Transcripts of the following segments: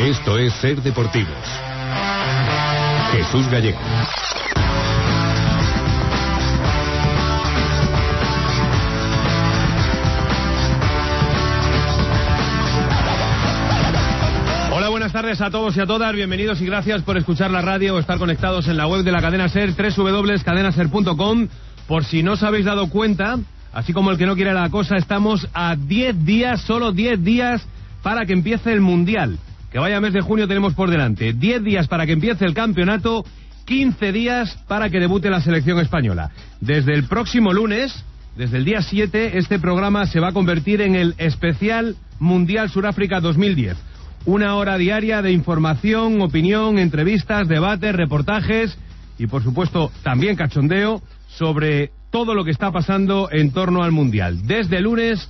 Esto es Ser Deportivos. Jesús Gallego. Buenas tardes a todos y a todas, bienvenidos y gracias por escuchar la radio o estar conectados en la web de la cadena SER, www.cadenaser.com. Por si no os habéis dado cuenta, así como el que no quiere la cosa, estamos a 10 días, solo 10 días para que empiece el Mundial. Que vaya mes de junio tenemos por delante. 10 días para que empiece el campeonato, 15 días para que debute la selección española. Desde el próximo lunes, desde el día 7, este programa se va a convertir en el especial Mundial Sudáfrica 2010. 1 hora diaria de información, opinión, entrevistas, debates, reportajes y, por supuesto, también cachondeo sobre todo lo que está pasando en torno al Mundial. Desde el lunes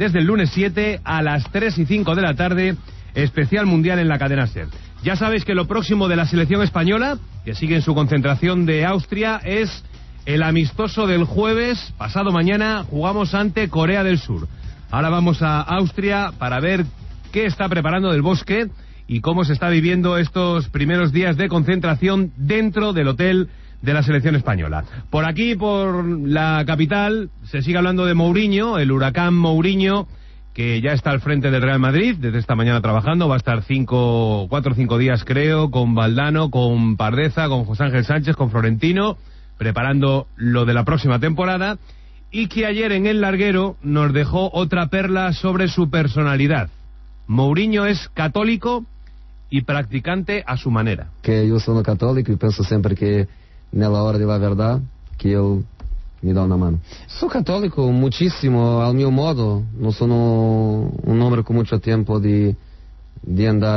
7 a las 3 y 5 de la tarde, especial Mundial en la cadena SER. Ya sabéis que lo próximo de la selección española, que sigue en su concentración de Austria, es el amistoso del jueves. Pasado mañana jugamos ante Corea del Sur. Ahora vamos a Austria para ver qué está preparando Del Bosque y cómo se está viviendo estos primeros días de concentración dentro del hotel de la selección española. Por aquí, por la capital, se sigue hablando de Mourinho, el huracán Mourinho, que ya está al frente del Real Madrid, desde esta mañana trabajando, va a estar 4 o 5 días creo, con Valdano, con Pardeza, con José Ángel Sánchez, con Florentino, preparando lo de la próxima temporada, y que ayer en El Larguero nos dejó otra perla sobre su personalidad. Mourinho es católico y practicante a su manera. Que eu sou católico e penso sempre que nela hora da verdade que ele me dá uma mano. Sou católico muitíssimo ao meu modo, não sou um homem com muito tempo de andar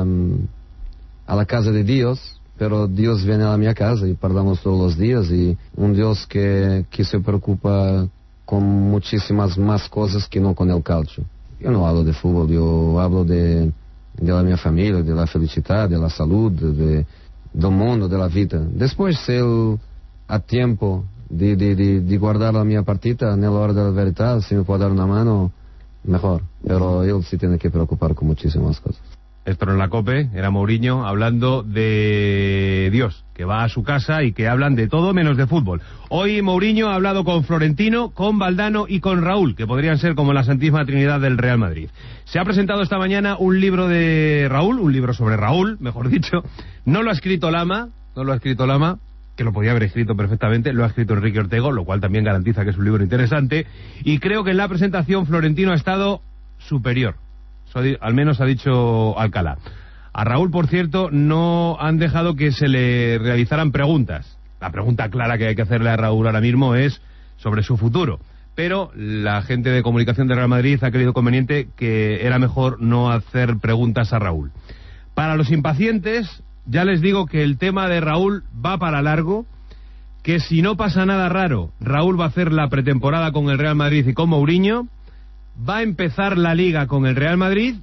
a la casa de Deus, pero Deus vem a minha casa e perdamos todos os dias e Deus que se preocupa com muitíssimas mais coisas que não com o calcio. Eu não hablo de futebol, eu hablo de minha família, da felicidade, da saúde, do mundo, da vida. Depois, se eu há tempo de guardar a minha partida, na hora da verdade, se me pode dar uma mano, melhor. Pero eu se tenho que preocupar com muitísimas coisas. Esto no es la COPE, era Mourinho hablando de Dios, que va a su casa y que hablan de todo menos de fútbol. Hoy Mourinho ha hablado con Florentino, con Valdano y con Raúl, que podrían ser como la Santísima Trinidad del Real Madrid. Se ha presentado esta mañana un libro de Raúl, un libro sobre Raúl, mejor dicho. No lo ha escrito Lama, que lo podía haber escrito perfectamente, lo ha escrito Enrique Ortego, lo cual también garantiza que es un libro interesante. Y creo que en la presentación Florentino ha estado superior. Al menos ha dicho Alcalá. A Raúl, por cierto, no han dejado que se le realizaran preguntas. La pregunta clara que hay que hacerle a Raúl ahora mismo es sobre su futuro. Pero la gente de comunicación de Real Madrid ha creído conveniente que era mejor no hacer preguntas a Raúl. Para los impacientes, ya les digo que el tema de Raúl va para largo, que si no pasa nada raro, Raúl va a hacer la pretemporada con el Real Madrid y con Mourinho. Va a empezar la Liga con el Real Madrid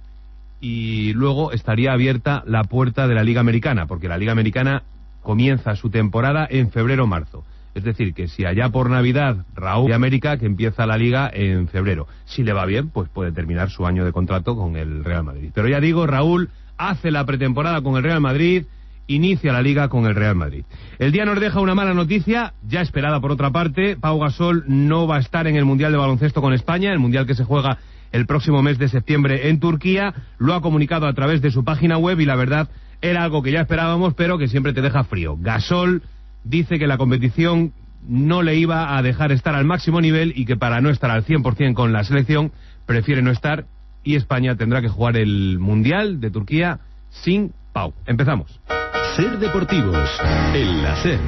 y luego estaría abierta la puerta de la Liga Americana, porque la Liga Americana comienza su temporada en febrero o marzo. Es decir, que si allá por Navidad Raúl de América, que empieza la Liga en febrero. Si le va bien, pues puede terminar su año de contrato con el Real Madrid. Pero ya digo, Raúl hace la pretemporada con el Real Madrid, inicia la Liga con el Real Madrid. El día nos deja una mala noticia, ya esperada por otra parte. Pau Gasol no va a estar en el Mundial de Baloncesto con España, el Mundial que se juega el próximo mes de septiembre en Turquía. Lo ha comunicado a través de su página web y la verdad era algo que ya esperábamos, pero que siempre te deja frío. Gasol dice que la competición no le iba a dejar estar al máximo nivel y que para no estar al 100% con la selección prefiere no estar, y España tendrá que jugar el Mundial de Turquía sin Pau. Empezamos. Ser Deportivos, en la SER.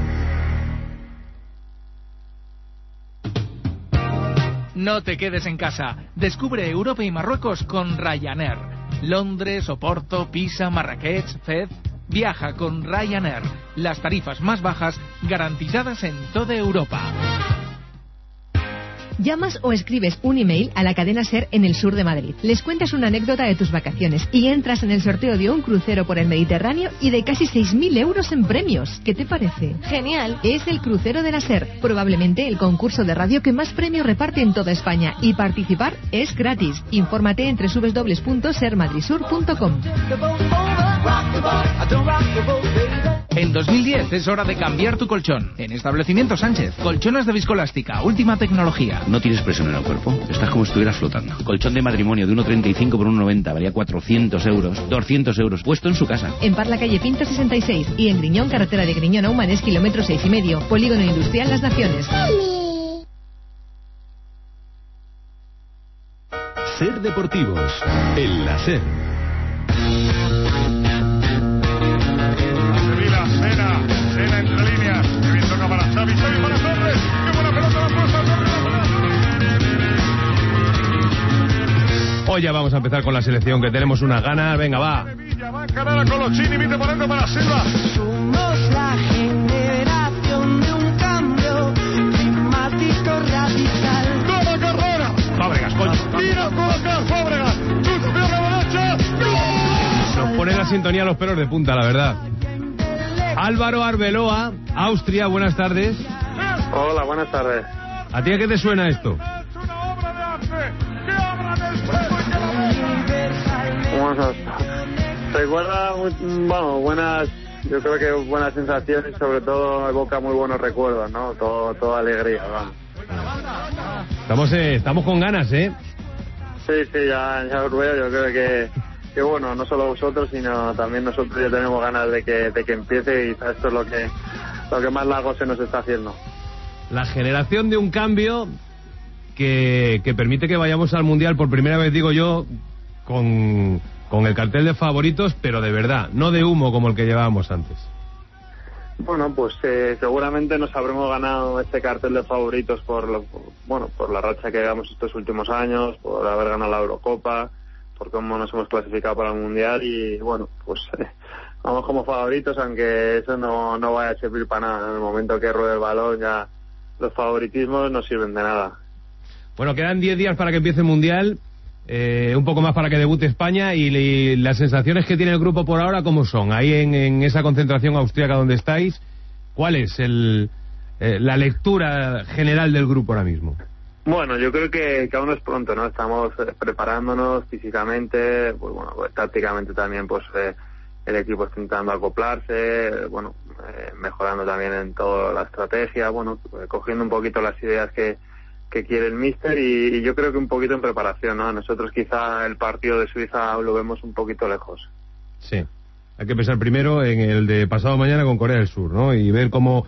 No te quedes en casa. Descubre Europa y Marruecos con Ryanair. Londres, Oporto, Pisa, Marrakech, Fez. Viaja con Ryanair. Las tarifas más bajas garantizadas en toda Europa. Llamas o escribes un email a la cadena SER en el sur de Madrid. Les cuentas una anécdota de tus vacaciones y entras en el sorteo de un crucero por el Mediterráneo y de casi 6.000 euros en premios. ¿Qué te parece? Genial. Es el crucero de la SER, probablemente el concurso de radio que más premios reparte en toda España, y participar es gratis. Infórmate en www.sermadridsur.com. En 2010 es hora de cambiar tu colchón. En Establecimiento Sánchez, colchones de viscolástica, última tecnología. No tienes presión en el cuerpo, estás como si estuvieras flotando. Colchón de matrimonio de 1,35 por 1,90, valía 400 euros, 200 euros, puesto en su casa. En Parla, calle Pinto 66, y en Griñón, carretera de Griñón a Humanes, kilómetro 6,5, Polígono Industrial Las Naciones. Ser Deportivos, en la SER. Sena entre líneas, que bien toca para Xavi para Torres, qué buena pelota la puesta Hoy ya vamos a empezar con la selección, que tenemos unas ganas. Venga, va. Va a encarar a Colochini, viste poniendo para Silva. Somos la generación de un cambio climático radical. ¡Toma carrera! Fábregas, coño. ¡Tira por acá, Fábregas! ¡Chute, pierna derecha! Nos pone la sintonía los pelos de punta, la verdad. Álvaro Arbeloa, Austria, buenas tardes. Hola, buenas tardes. ¿A ti a qué te suena esto? Recuerda, bueno, buenas, yo creo que buenas sensaciones, sobre todo evoca muy buenos recuerdos, ¿no? Toda alegría, vamos. Estamos con ganas, ¿eh? Sí, ya os veo, yo creo que bueno, no solo vosotros, sino también nosotros ya tenemos ganas de que empiece, y esto es lo que más largo se nos está haciendo. La generación de un cambio que permite que vayamos al Mundial por primera vez, digo yo, con el cartel de favoritos, pero de verdad, no de humo como el que llevábamos antes. Bueno, pues seguramente nos habremos ganado este cartel de favoritos por la racha que llevamos estos últimos años, por haber ganado la Eurocopa, por cómo nos hemos clasificado para el Mundial, y bueno, pues vamos como favoritos, aunque eso no vaya a servir para nada. En el momento que ruede el balón, ya los favoritismos no sirven de nada. Bueno, quedan 10 días para que empiece el Mundial, un poco más para que debute España, y las sensaciones que tiene el grupo por ahora, ¿cómo son? Ahí en esa concentración austríaca donde estáis, ¿cuál es la lectura general del grupo ahora mismo? Bueno, yo creo que aún es pronto, ¿no? Estamos preparándonos físicamente, pues bueno, tácticamente también, pues el equipo está intentando acoplarse, mejorando también en toda la estrategia, cogiendo un poquito las ideas que quiere el míster, y yo creo que un poquito en preparación, ¿no? Nosotros quizá el partido de Suiza lo vemos un poquito lejos. Sí, hay que pensar primero en el de pasado mañana con Corea del Sur, ¿no? Y ver cómo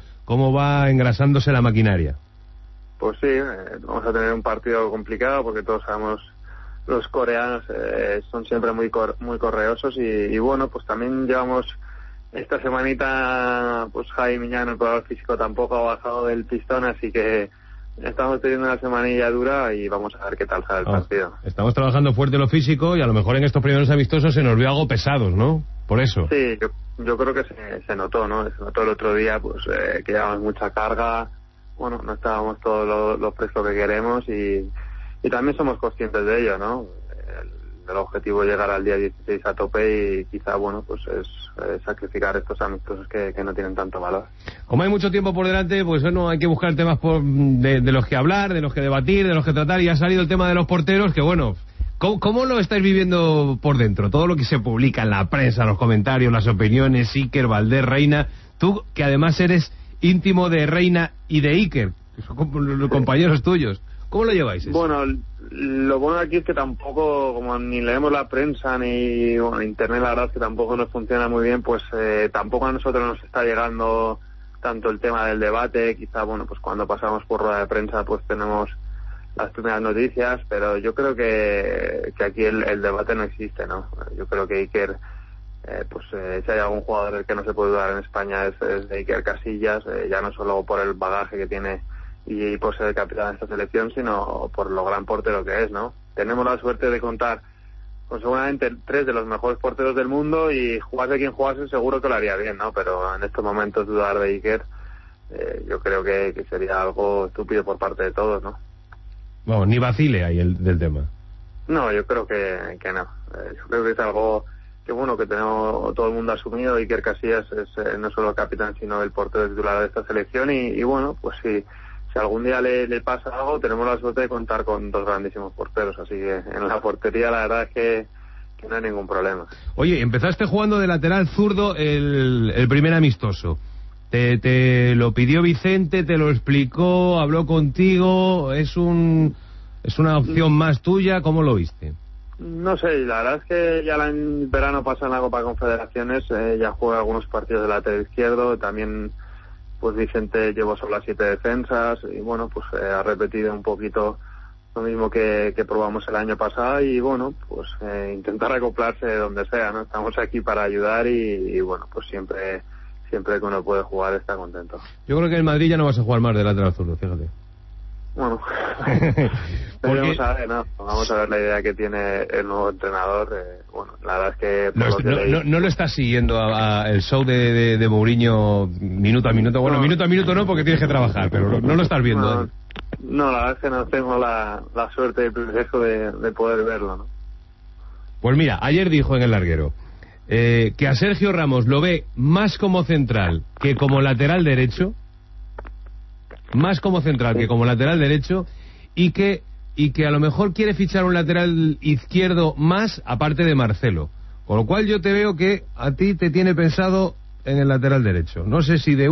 va engrasándose la maquinaria. Pues sí, vamos a tener un partido complicado, porque todos sabemos, los coreanos son siempre muy correosos, y bueno, pues también llevamos esta semanita, pues Javi Miñano, el preparador físico, tampoco ha bajado del pistón, así que estamos teniendo una semanilla dura y vamos a ver qué tal sale el partido. Estamos trabajando fuerte lo físico, y a lo mejor en estos primeros amistosos se nos vio algo pesados, ¿no? Por eso. Sí, yo creo que se notó, ¿no? Se notó el otro día, pues que llevamos mucha carga. Bueno, no estábamos todo lo fresco que queremos, y también somos conscientes de ello, ¿no? El objetivo es llegar al día 16 a tope, y quizá, pues es sacrificar estos amistosos que no tienen tanto valor. Como hay mucho tiempo por delante, pues bueno, hay que buscar temas de los que hablar, de los que debatir, de los que tratar, y ha salido el tema de los porteros, que bueno, ¿cómo lo estáis viviendo por dentro? Todo lo que se publica en la prensa, los comentarios, las opiniones, Iker, Valdés, Reina, tú que además eres íntimo de Reina y de Iker, que son compañeros tuyos. ¿Cómo lo lleváis eso? Bueno, lo bueno de aquí es que tampoco, como ni leemos la prensa ni internet, la verdad es que tampoco nos funciona muy bien, pues tampoco a nosotros nos está llegando tanto el tema del debate. Quizá, pues cuando pasamos por rueda de prensa, pues tenemos las primeras noticias, pero yo creo que aquí el debate no existe, ¿no? Yo creo que Iker, si hay algún jugador que no se puede dudar en España es de Iker Casillas, ya no solo por el bagaje que tiene y por ser el capitán de esta selección, sino por lo gran portero que es, ¿no? Tenemos la suerte de contar con seguramente 3 de los mejores porteros del mundo, y jugase quien jugase seguro que lo haría bien, ¿no? Pero en estos momentos dudar de Iker, yo creo que sería algo estúpido por parte de todos, ¿no? Vamos, ni vacile ahí del tema. No, yo creo que no. Yo creo que es algo que bueno, que tenemos todo el mundo asumido. Iker Casillas es no solo el capitán, sino el portero titular de esta selección y bueno, pues si algún día le pasa algo, tenemos la suerte de contar con 2 grandísimos porteros, así que en la portería la verdad es que no hay ningún problema. Oye, empezaste jugando de lateral zurdo el primer amistoso. Te lo pidió Vicente, te lo explicó, habló contigo, es una opción más tuya, ¿cómo lo viste? No sé, la verdad es que ya en verano pasa en la Copa Confederaciones, ya juega algunos partidos de lateral izquierdo, también pues Vicente llevó solo las 7 defensas y bueno, pues ha repetido un poquito lo mismo que probamos el año pasado y bueno, pues intentar acoplarse donde sea, ¿no? Estamos aquí para ayudar y bueno, pues siempre que uno puede jugar está contento. Yo creo que en Madrid ya no vas a jugar más de lateral zurdo, fíjate. Bueno, vamos a ver, ¿no? Vamos a ver la idea que tiene el nuevo entrenador. Bueno, la verdad es que... No lo estás siguiendo el show de Mourinho minuto a minuto. Bueno, minuto a minuto no, porque tienes que trabajar, pero no lo estás viendo. No, la verdad es que no tengo la suerte y el privilegio de poder verlo, ¿no? Pues mira, ayer dijo en El Larguero que a Sergio Ramos lo ve más como central que como lateral derecho. Más como central que como lateral derecho y que a lo mejor quiere fichar un lateral izquierdo más aparte de Marcelo, con lo cual yo te veo que a ti te tiene pensado en el lateral derecho. No sé si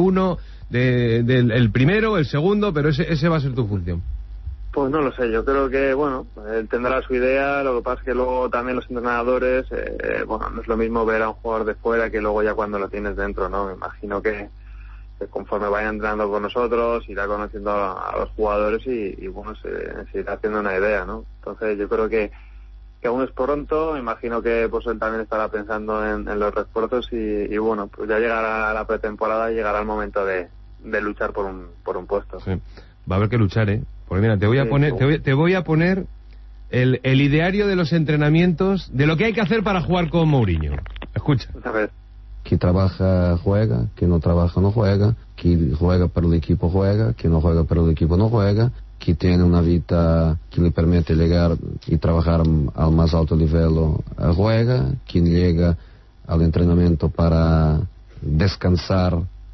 del primero, el segundo, pero ese va a ser tu función. Pues no lo sé, yo creo que bueno, él tendrá su idea, lo que pasa es que luego también los entrenadores, bueno, no es lo mismo ver a un jugador de fuera que luego ya cuando lo tienes dentro, ¿no? Me imagino que conforme vaya entrenando con nosotros, irá conociendo a los jugadores y bueno, se irá haciendo una idea, ¿no? Entonces yo creo que aún es pronto, me imagino que pues él también estará pensando en los refuerzos y bueno, pues ya llegará la pretemporada y llegará el momento de luchar por un puesto. Sí. Va a haber que luchar, porque mira, te voy a poner el ideario de los entrenamientos, de lo que hay que hacer para jugar con Mourinho. Escucha. A ver. Que trabaja juega, que no trabaja no juega, que juega para el equipo juega, que no juega para el equipo no juega, que tiene una vida que le permite llegar y trabajar al más alto nivel juega, que llega al entrenamiento para descansar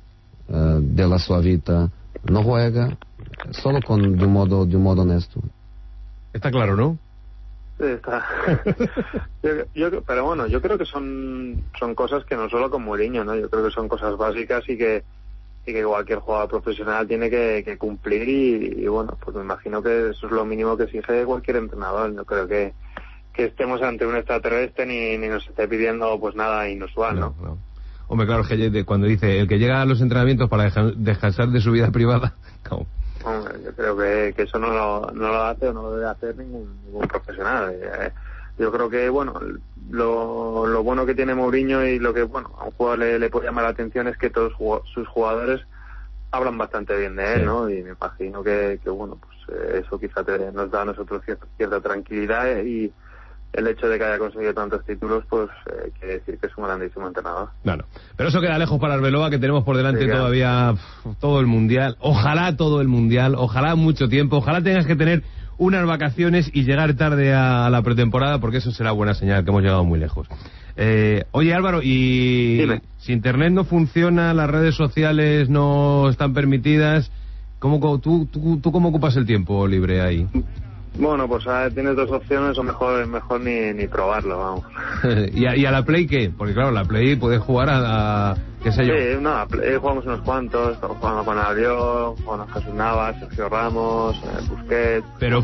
de la sua vida no juega, solo de un modo honesto. Está claro, ¿no? Sí, está. Pero bueno, yo creo que son cosas que no solo con Mourinho, ¿no? Yo creo que son cosas básicas y que cualquier jugador profesional tiene que cumplir y bueno, pues me imagino que eso es lo mínimo que exige cualquier entrenador. No creo que estemos ante un extraterrestre ni nos esté pidiendo pues nada inusual, ¿no? No. Hombre, claro, cuando dice el que llega a los entrenamientos para descansar de su vida privada, ¿cómo? Yo creo que eso no lo hace o no lo debe hacer ningún profesional. Yo creo que bueno, lo bueno que tiene Mourinho y lo que bueno a un jugador le puede llamar la atención es que todos sus jugadores hablan bastante bien de él, sí, ¿no? Y me imagino que bueno, pues eso quizá nos da a nosotros cierta tranquilidad y el hecho de que haya conseguido tantos títulos, pues quiere decir que es un grandísimo entrenador. Claro, pero eso queda lejos para Arbeloa, que tenemos por delante todavía todo el Mundial. Ojalá todo el Mundial, ojalá mucho tiempo, ojalá tengas que tener unas vacaciones y llegar tarde a la pretemporada, porque eso será buena señal, que hemos llegado muy lejos. Oye, Álvaro, y dime. Si internet no funciona, las redes sociales no están permitidas, ¿tú cómo ocupas el tiempo libre ahí? Bueno, pues tienes dos opciones o mejor ni probarlo, vamos. ¿Y a la Play qué? Porque claro, la Play puedes jugar a qué sé yo. Sí, no, a Play jugamos unos cuantos, estamos jugando con Albiol, con Jesús Navas, Sergio Ramos, Busquets... Pero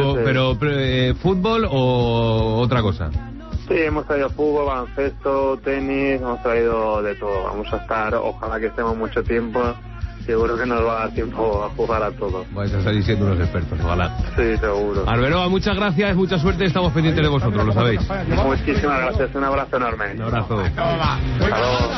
¿fútbol o otra cosa? Sí, hemos traído fútbol, baloncesto, tenis, hemos traído de todo. Vamos a estar, ojalá que estemos mucho tiempo... Seguro que nos va a dar tiempo a jugar a todo. Vais a estar siendo unos expertos, ojalá. Sí, seguro. Arbeloa, muchas gracias, mucha suerte, estamos pendientes de vosotros, lo sabéis. Muchísimas gracias, un abrazo enorme. Un abrazo. Hasta luego.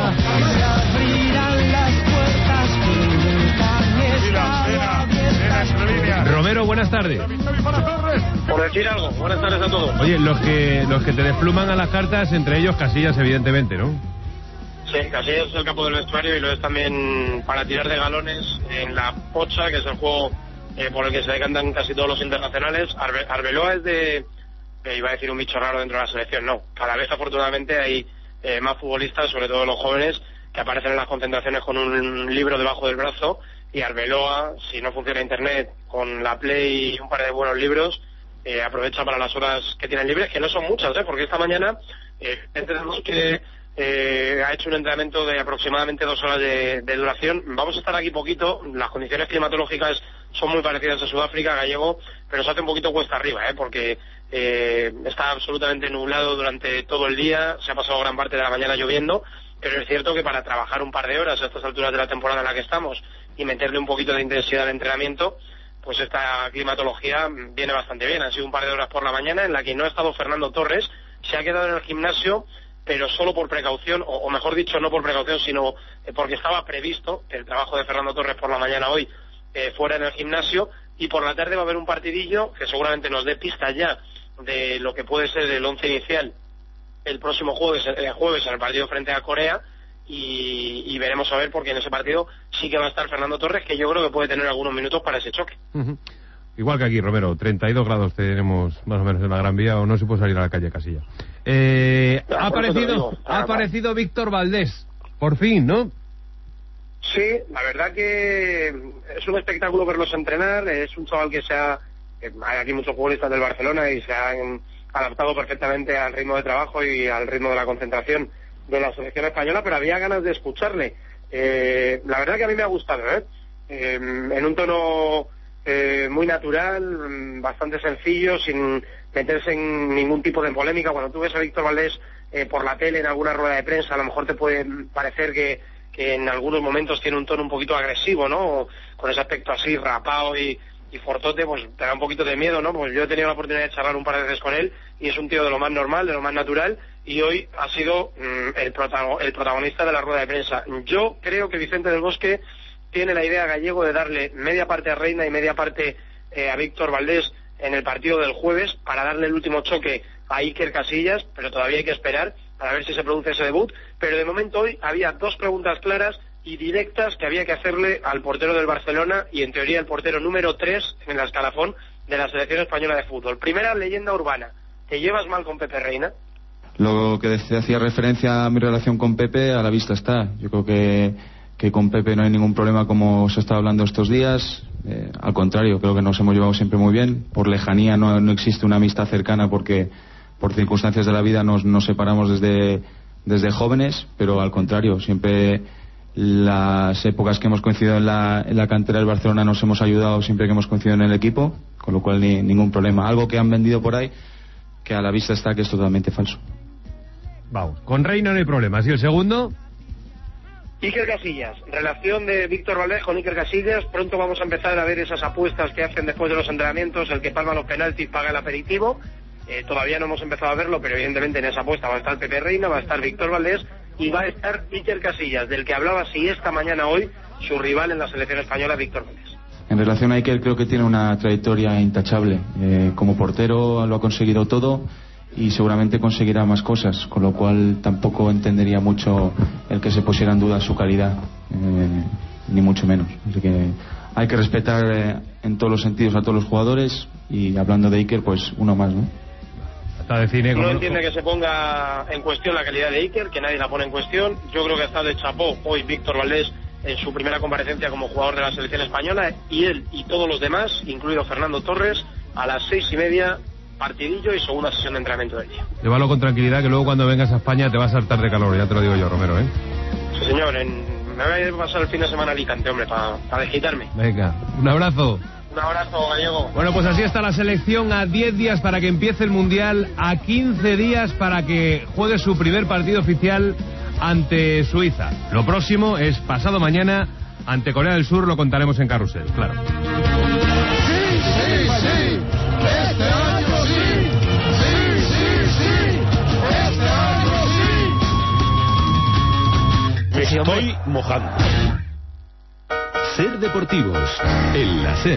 Romero, buenas tardes. Por decir algo, buenas tardes a todos. Oye, los que te despluman a las cartas, entre ellos Casillas, evidentemente, ¿no? Sí, Casillas es el capo del vestuario y lo es también para tirar de galones en la pocha, que es el juego por el que se decantan casi todos los internacionales. Arbeloa es de, iba a decir un bicho raro dentro de la selección, no. Cada vez afortunadamente hay más futbolistas, sobre todo los jóvenes, que aparecen en las concentraciones con un libro debajo del brazo, y Arbeloa, si no funciona internet, con la Play y un par de buenos libros, aprovecha para las horas que tienen libres, que no son muchas, porque esta mañana entendemos que ha hecho un entrenamiento de aproximadamente 2 horas de duración. Vamos a estar aquí poquito, las condiciones climatológicas son muy parecidas a Sudáfrica, Gallego, pero se hace un poquito cuesta arriba, porque está absolutamente nublado durante todo el día, se ha pasado gran parte de la mañana lloviendo, pero es cierto que para trabajar un par de horas a estas alturas de la temporada en la que estamos y meterle un poquito de intensidad al entrenamiento, pues esta climatología viene bastante bien. Han sido un par de horas por la mañana en la que no ha estado Fernando Torres, se ha quedado en el gimnasio, pero solo por precaución, o mejor dicho, no por precaución, sino porque estaba previsto el trabajo de Fernando Torres por la mañana hoy fuera en el gimnasio, y por la tarde va a haber un partidillo que seguramente nos dé pistas ya de lo que puede ser el once inicial el próximo jueves en el partido frente a Corea, y veremos a ver, porque en ese partido sí que va a estar Fernando Torres, que yo creo que puede tener algunos minutos para ese choque. Igual que aquí, Romero, 32 grados tenemos más o menos en la Gran Vía, o no se puede salir a la calle Casilla. Ha aparecido Víctor Valdés, por fin, ¿no? Sí, la verdad que es un espectáculo verlos entrenar. Es un chaval que hay aquí muchos futbolistas del Barcelona y se han adaptado perfectamente al ritmo de trabajo y al ritmo de la concentración de la selección española, pero había ganas de escucharle. La verdad que a mí me ha gustado, en un tono muy natural, bastante sencillo, sin meterse en ningún tipo de polémica. Cuando tú ves a Víctor Valdés por la tele en alguna rueda de prensa, a lo mejor te puede parecer que en algunos momentos tiene un tono un poquito agresivo, ¿no? Con ese aspecto así rapado y fortote, pues te da un poquito de miedo, ¿no? Pues yo he tenido la oportunidad de charlar un par de veces con él y es un tío de lo más normal, de lo más natural, y hoy ha sido el protagonista de la rueda de prensa. Yo creo que Vicente del Bosque tiene la idea, Gallego, de darle media parte a Reina y media parte a Víctor Valdés en el partido del jueves, para darle el último choque a Iker Casillas, pero todavía hay que esperar para ver si se produce ese debut. Pero de momento hoy había 2 preguntas claras y directas que había que hacerle al portero del Barcelona, y en teoría el portero número 3 en el escalafón de la selección española de fútbol. Primera leyenda urbana: ¿te llevas mal con Pepe Reina? Lo que hacía referencia a mi relación con Pepe, a la vista está. Yo creo que con Pepe no hay ningún problema, como se está hablando estos días. Al contrario, creo que nos hemos llevado siempre muy bien. Por lejanía no existe una amistad cercana, porque por circunstancias de la vida nos separamos desde jóvenes, pero al contrario, siempre las épocas que hemos coincidido en la cantera del Barcelona nos hemos ayudado siempre que hemos coincidido en el equipo, con lo cual ningún problema. Algo que han vendido por ahí, que a la vista está que es totalmente falso. Vamos, con Reina no hay problemas. ¿Y el segundo? Iker Casillas, relación de Víctor Valdés con Iker Casillas. Pronto vamos a empezar a ver esas apuestas que hacen después de los entrenamientos, el que palma los penaltis paga el aperitivo. Todavía no hemos empezado a verlo, pero evidentemente en esa apuesta va a estar Pepe Reina, va a estar Víctor Valdés y va a estar Iker Casillas, del que hablaba si esta mañana hoy su rival en la selección española, Víctor Valdés. En relación a Iker, creo que tiene una trayectoria intachable. Como portero lo ha conseguido todo y seguramente conseguirá más cosas, con lo cual tampoco entendería mucho el que se pusiera en duda su calidad, ni mucho menos. Así que hay que respetar en todos los sentidos a todos los jugadores, y hablando de Iker, pues uno más, ¿no? No entiende que se ponga en cuestión la calidad de Iker, que nadie la pone en cuestión. Yo creo que está de chapó hoy Víctor Valdés en su primera comparecencia como jugador de la selección española, y él y todos los demás, incluido Fernando Torres, a las 6:30, partidillo y segunda sesión de entrenamiento del día. Llévalo con tranquilidad, que luego cuando vengas a España te vas a saltar de calor, ya te lo digo yo, Romero, ¿eh? Sí, señor, me voy a ir a pasar el fin de semana a Alicante, hombre, para desquitarme. Venga, un abrazo. Un abrazo, Gallego. Bueno, pues así está la selección, a 10 días para que empiece el Mundial, a 15 días para que juegue su primer partido oficial ante Suiza. Lo próximo es pasado mañana ante Corea del Sur, lo contaremos en Carrusel, claro. Sí, este año sí, este año sí. Me estoy mojando. Ser Deportivos, el láser.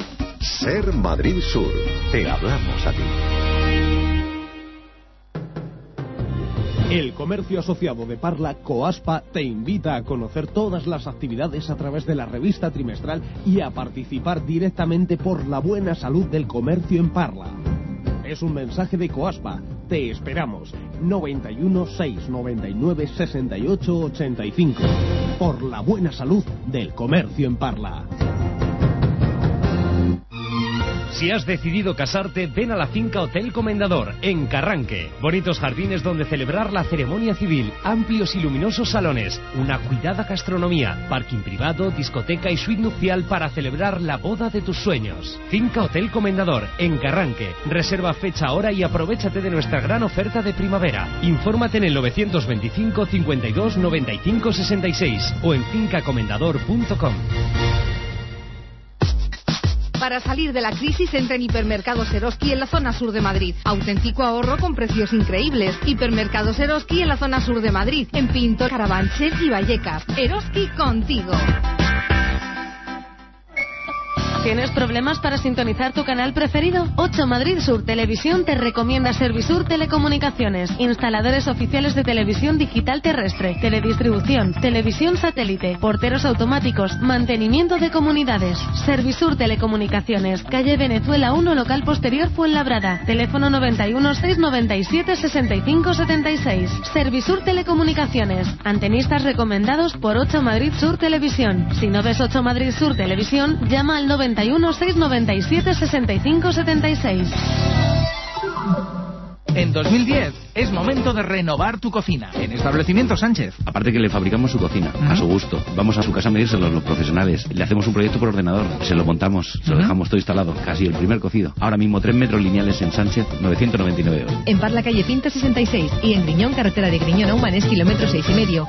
Ser Madrid Sur, te hablamos a ti. El Comercio Asociado de Parla, COASPA, te invita a conocer todas las actividades a través de la revista trimestral y a participar directamente por la buena salud del comercio en Parla. Es un mensaje de COASPA. Te esperamos. 91 699 68 85. Por la buena salud del comercio en Parla. Si has decidido casarte, ven a la finca Hotel Comendador, en Carranque. Bonitos jardines donde celebrar la ceremonia civil, amplios y luminosos salones, una cuidada gastronomía, parking privado, discoteca y suite nupcial para celebrar la boda de tus sueños. Finca Hotel Comendador, en Carranque. Reserva fecha, hora y aprovéchate de nuestra gran oferta de primavera. Infórmate en el 925 52 95 66 o en fincacomendador.com. Para salir de la crisis, entra en Hipermercados Eroski en la zona sur de Madrid. Auténtico ahorro con precios increíbles. Hipermercados Eroski en la zona sur de Madrid, en Pinto, Carabanchel y Vallecas. Eroski contigo. ¿Tienes problemas para sintonizar tu canal preferido? 8 Madrid Sur Televisión te recomienda Servisur Telecomunicaciones, instaladores oficiales de televisión digital terrestre, teledistribución, televisión satélite, porteros automáticos, mantenimiento de comunidades. Servisur Telecomunicaciones, calle Venezuela 1, local posterior Fuenlabrada, teléfono 91 697 65 76. Servisur Telecomunicaciones, antenistas recomendados por 8 Madrid Sur Televisión. Si no ves 8 Madrid Sur Televisión, llama al 91 697 65 76. En 2010 es momento de renovar tu cocina. En Establecimiento Sánchez. Aparte que le fabricamos su cocina, a su gusto. Vamos a su casa a medírselo los profesionales. Le hacemos un proyecto por ordenador. Se lo montamos, se lo dejamos todo instalado. Casi el primer cocido. Ahora mismo 3 metros lineales en Sánchez, 999 euros. En Parla, calle Pinta 66. Y en Griñón, carretera de Griñón a Humanes, kilómetro 6,5.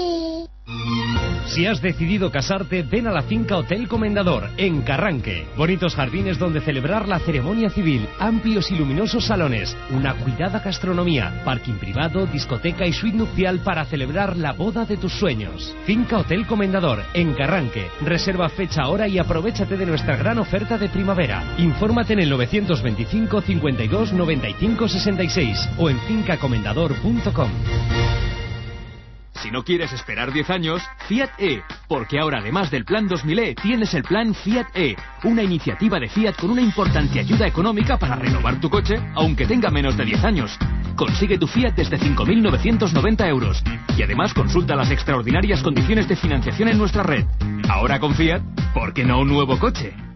Si has decidido casarte, ven a la finca Hotel Comendador, en Carranque. Bonitos jardines donde celebrar la ceremonia civil, amplios y luminosos salones, una cuidada gastronomía, parking privado, discoteca y suite nupcial para celebrar la boda de tus sueños. Finca Hotel Comendador, en Carranque. Reserva fecha, hora y aprovéchate de nuestra gran oferta de primavera. Infórmate en el 925 52 95 66 o en fincacomendador.com. Si no quieres esperar 10 años, Fiat E, porque ahora además del plan 2000e tienes el plan Fiat E, una iniciativa de Fiat con una importante ayuda económica para renovar tu coche, aunque tenga menos de 10 años. Consigue tu Fiat desde 5.990 euros y además consulta las extraordinarias condiciones de financiación en nuestra red. Ahora con Fiat, ¿por qué no un nuevo coche?